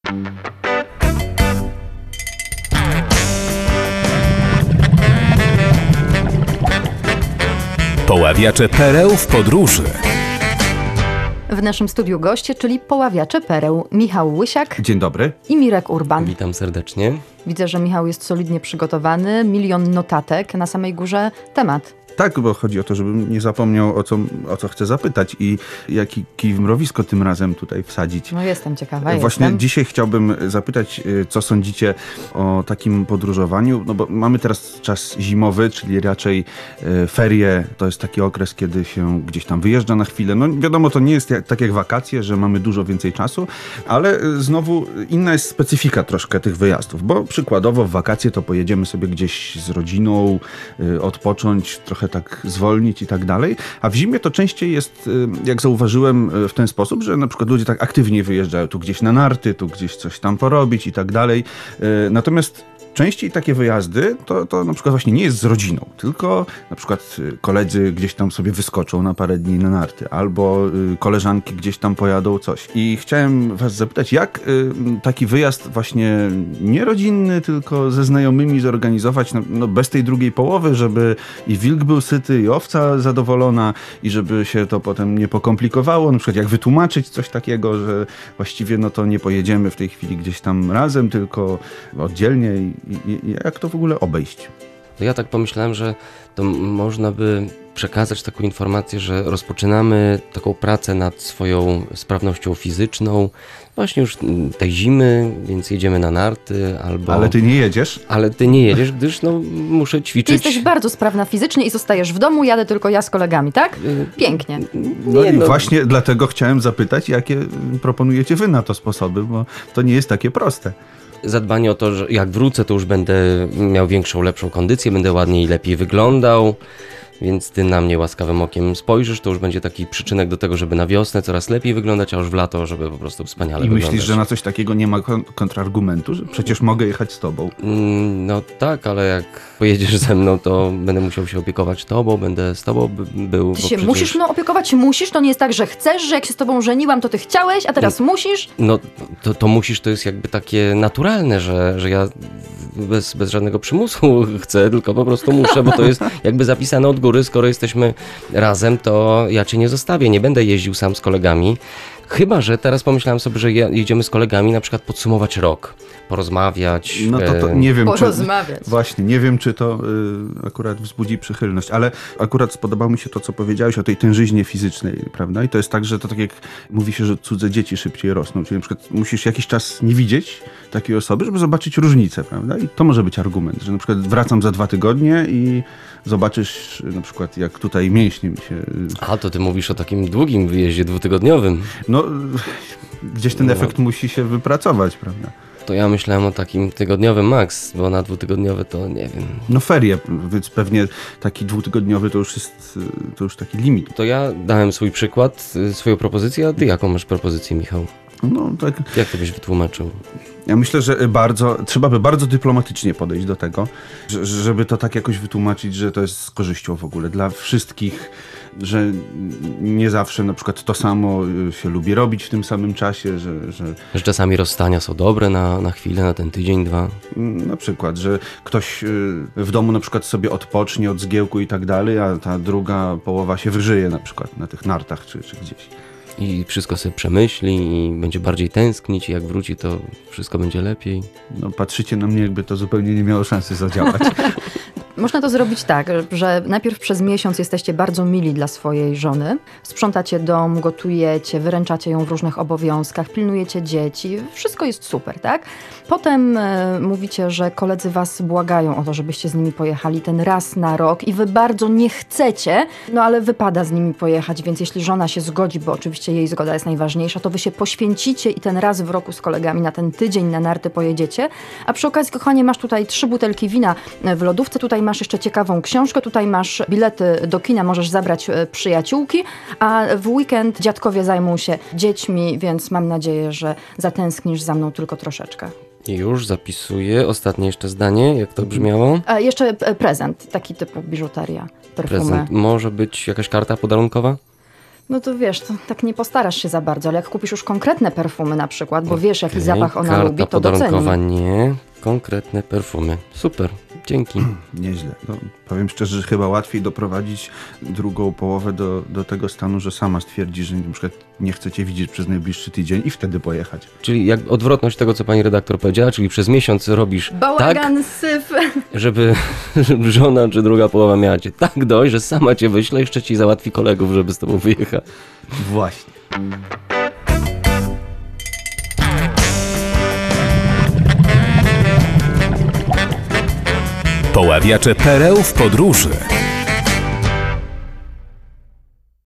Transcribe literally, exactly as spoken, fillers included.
Poławiacze pereł w podróży. W naszym studiu goście, czyli poławiacze pereł, Michał Łysiak. Dzień dobry. I Mirek Urban. Witam serdecznie. Widzę, że Michał jest solidnie przygotowany, milion notatek, na samej górze temat. Tak, bo chodzi o to, żebym nie zapomniał, o co, o co chcę zapytać i jaki kij w mrowisko tym razem tutaj wsadzić. No jestem ciekawa, Właśnie jestem. dzisiaj chciałbym zapytać, co sądzicie o takim podróżowaniu, no bo mamy teraz czas zimowy, czyli raczej ferie, to jest taki okres, kiedy się gdzieś tam wyjeżdża na chwilę. No wiadomo, to nie jest jak, tak jak wakacje, że mamy dużo więcej czasu, ale znowu inna jest specyfika troszkę tych wyjazdów, bo przykładowo w wakacje to pojedziemy sobie gdzieś z rodziną, odpocząć, trochę tak zwolnić i tak dalej, a w zimie to częściej jest, jak zauważyłem, w ten sposób, że na przykład ludzie tak aktywnie wyjeżdżają tu gdzieś na narty, tu gdzieś coś tam porobić i tak dalej. Natomiast częściej takie wyjazdy to, to na przykład właśnie nie jest z rodziną, tylko na przykład koledzy gdzieś tam sobie wyskoczą na parę dni na narty, albo koleżanki gdzieś tam pojadą coś. I chciałem was zapytać, jak taki wyjazd właśnie nie rodzinny, tylko ze znajomymi zorganizować, no, no bez tej drugiej połowy, żeby i wilk był syty, i owca zadowolona, i żeby się to potem nie pokomplikowało. Na przykład jak wytłumaczyć coś takiego, że właściwie no to nie pojedziemy w tej chwili gdzieś tam razem, tylko oddzielnie. I, I jak to w ogóle obejść? Ja tak pomyślałem, że to można by przekazać taką informację, że rozpoczynamy taką pracę nad swoją sprawnością fizyczną właśnie już tej zimy, więc jedziemy na narty albo... Ale ty nie jedziesz? Ale ty nie jedziesz, gdyż no muszę ćwiczyć. Ty jesteś bardzo sprawna fizycznie i zostajesz w domu, jadę tylko ja z kolegami, tak? Pięknie. No nie, i no. właśnie dlatego chciałem zapytać, jakie proponujecie wy na to sposoby, bo to nie jest takie proste. Zadbanie o to, że jak wrócę, to już będę miał większą, lepszą kondycję, będę ładniej i lepiej wyglądał, więc ty na mnie łaskawym okiem spojrzysz, to już będzie taki przyczynek do tego, żeby na wiosnę coraz lepiej wyglądać, a już w lato, żeby po prostu wspaniale I wyglądać. myślisz, że na coś takiego nie ma kon- kontrargumentu, że przecież mogę jechać z tobą? No tak, ale jak pojedziesz ze mną, to będę musiał się opiekować tobą, będę z tobą by, był. Ty bo się przecież... musisz no opiekować, musisz, to nie jest tak, że chcesz, że jak się z tobą żeniłam, to ty chciałeś, a teraz musisz. No to, to musisz, to jest jakby takie naturalne, że, że ja bez, bez żadnego przymusu chcę, tylko po prostu muszę, bo to jest jakby zapisane od góry, skoro jesteśmy razem, to ja cię nie zostawię, nie będę jeździł sam z kolegami. Chyba że teraz pomyślałem sobie, że jedziemy z kolegami na przykład podsumować rok, porozmawiać. No to, to nie wiem, porozmawiać. Czy, właśnie, nie wiem, czy to y, akurat wzbudzi przychylność, ale akurat spodobało mi się to, co powiedziałeś o tej tężyźnie fizycznej, prawda? I to jest tak, że to tak jak mówi się, że cudze dzieci szybciej rosną, czyli na przykład musisz jakiś czas nie widzieć takiej osoby, żeby zobaczyć różnicę, prawda? I to może być argument, że na przykład wracam za dwa tygodnie i zobaczysz na przykład, jak tutaj mięśnie mi się... A, to ty mówisz o takim długim wyjeździe dwutygodniowym. No, gdzieś ten efekt no. musi się wypracować, prawda? To ja myślałem o takim tygodniowym maks, bo na dwutygodniowy to nie wiem. No ferie, więc pewnie taki dwutygodniowy to już jest to już taki limit. To ja dałem swój przykład, swoją propozycję, a ty jaką masz propozycję, Michał? No, tak. Jak to byś wytłumaczył? Ja myślę, że bardzo, trzeba by bardzo dyplomatycznie podejść do tego, żeby to tak jakoś wytłumaczyć, że to jest z korzyścią w ogóle dla wszystkich, że nie zawsze na przykład to samo się lubi robić w tym samym czasie, że... Że, że czasami rozstania są dobre na, na chwilę, na ten tydzień, dwa. Na przykład, że ktoś w domu na przykład sobie odpocznie od zgiełku i tak dalej, a ta druga połowa się wyżyje na przykład na tych nartach czy, czy gdzieś. I wszystko sobie przemyśli i będzie bardziej tęsknić i jak wróci, to wszystko będzie lepiej. No patrzycie na mnie, jakby to zupełnie nie miało szansy zadziałać. Można to zrobić tak, że najpierw przez miesiąc jesteście bardzo mili dla swojej żony, sprzątacie dom, gotujecie, wyręczacie ją w różnych obowiązkach, pilnujecie dzieci, wszystko jest super, tak? Potem e, mówicie, że koledzy was błagają o to, żebyście z nimi pojechali ten raz na rok i wy bardzo nie chcecie, no ale wypada z nimi pojechać, więc jeśli żona się zgodzi, bo oczywiście jej zgoda jest najważniejsza, to wy się poświęcicie i ten raz w roku z kolegami na ten tydzień na narty pojedziecie, a przy okazji, kochanie, masz tutaj trzy butelki wina w lodówce, tutaj masz jeszcze ciekawą książkę, tutaj masz bilety do kina, możesz zabrać przyjaciółki, a w weekend dziadkowie zajmą się dziećmi, więc mam nadzieję, że zatęsknisz za mną tylko troszeczkę. I już zapisuję ostatnie jeszcze zdanie, jak to brzmiało. A jeszcze prezent, taki typu biżuteria, perfumy. Prezent. Może być jakaś karta podarunkowa? No to wiesz, to tak nie postarasz się za bardzo, ale jak kupisz już konkretne perfumy na przykład, bo wiesz, jaki Okej, zapach ona karta lubi, to podarunkowa doceni. nie, konkretne perfumy. Super, dzięki. Nieźle. No, powiem szczerze, że chyba łatwiej doprowadzić drugą połowę do, do tego stanu, że sama stwierdzi, że na przykład nie chce cię widzieć przez najbliższy tydzień i wtedy pojechać. Czyli jak odwrotność tego, co pani redaktor powiedziała, czyli przez miesiąc robisz tak, Bałagan, syf. żeby, żeby żona czy druga połowa miała cię tak dość, że sama cię wyśle, jeszcze ci załatwi kolegów, żeby z tobą wyjechać. Właśnie. Poławiacze pereł w podróży.